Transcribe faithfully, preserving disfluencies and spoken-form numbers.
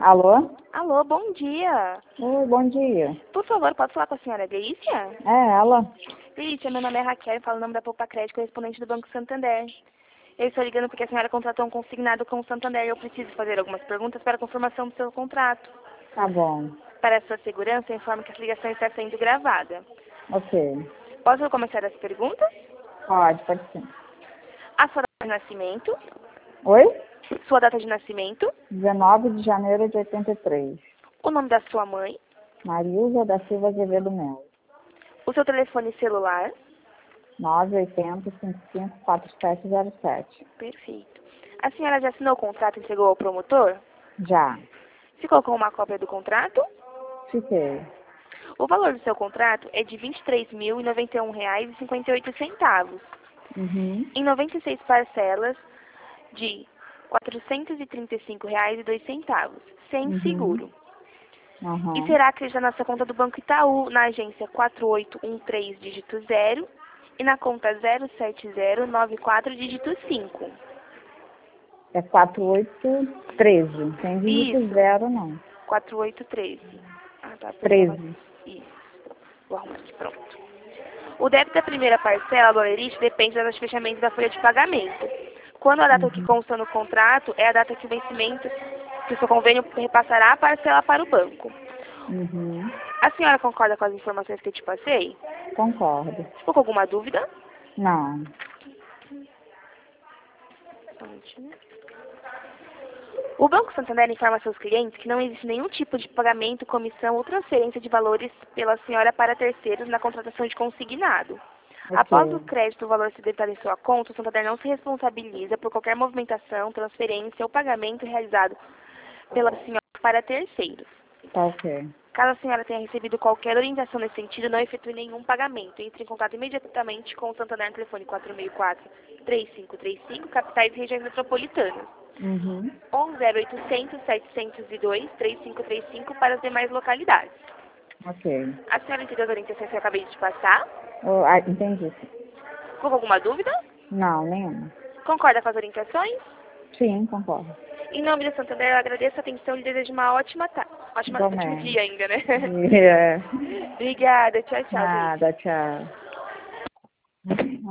Alô? Alô, bom dia. Oi, bom dia. Por favor, posso falar com a senhora Glícia? É, ela? Glícia, meu nome é Raquel, falo o nome da Poupa Crédito, correspondente do Banco Santander. Eu estou ligando porque a senhora contratou um consignado com o Santander e eu preciso fazer algumas perguntas para a confirmação do seu contrato. Tá bom. Para a sua segurança, eu informo que a ligação está sendo gravada. Ok. Posso começar as perguntas? Pode, pode sim. A sua data de nascimento? Oi? Sua data de nascimento? dezenove de janeiro de oitenta e três. O nome da sua mãe? Marilza da Silva Azevedo Melo. O seu telefone celular? nove oito zero cinco cinco quatro sete zero sete. Perfeito. A senhora já assinou o contrato e entregou ao promotor? Já. Ficou com uma cópia do contrato? Fiquei. O valor do seu contrato é de vinte e três mil e noventa e um reais e cinquenta e oito centavos, Uhum. em noventa e seis parcelas de quatrocentos e trinta e cinco reais e dois centavos, sem Uhum. seguro. E Uhum. será acreditado na nossa conta do Banco Itaú, na agência quatro oito um três, dígito zero, e na conta zero sete zero nove quatro, dígito cinco. É quatro oito um três. Tem dígito Isso, zero, não. quatro oito um três. Ah, tá, perdão, mas... treze. Isso. Vou arrumar aqui, pronto. O débito da primeira parcela do alerite depende da data de fechamento da folha de pagamento. Quando a data que Uhum. consta no contrato é a data que o vencimento que o seu convênio repassará a parcela para o banco. Uhum. A senhora concorda com as informações que eu te passei? Concordo. Ficou com alguma dúvida? Não. Só um minutinho. O Banco Santander informa a seus clientes que não existe nenhum tipo de pagamento, comissão ou transferência de valores pela senhora para terceiros na contratação de consignado. Após o Ok. crédito, o valor se debitar em sua conta, o Santander não se responsabiliza por qualquer movimentação, transferência ou pagamento realizado pela senhora para terceiros. Tá ok. Caso a senhora tenha recebido qualquer orientação nesse sentido, não efetue nenhum pagamento. Entre em contato imediatamente com o Santander no telefone quatro seis quatro, três cinco três cinco, capitais e regiões metropolitanas. Uhum. ou zero oitocentos, setecentos e dois, três cinco três cinco para as demais localidades. Ok. A senhora entendeu as orientações que eu acabei de te passar? Oh, ah, entendi. Ficou com alguma dúvida? Não, nenhuma. Concorda com as orientações? Sim, concordo. Em nome da Santander, eu agradeço a atenção e lhe desejo uma ótima tarde. Ótima, ótimo Também. dia ainda, né? É. Obrigada. Tchau, tchau, Gleice. Nada, tchau.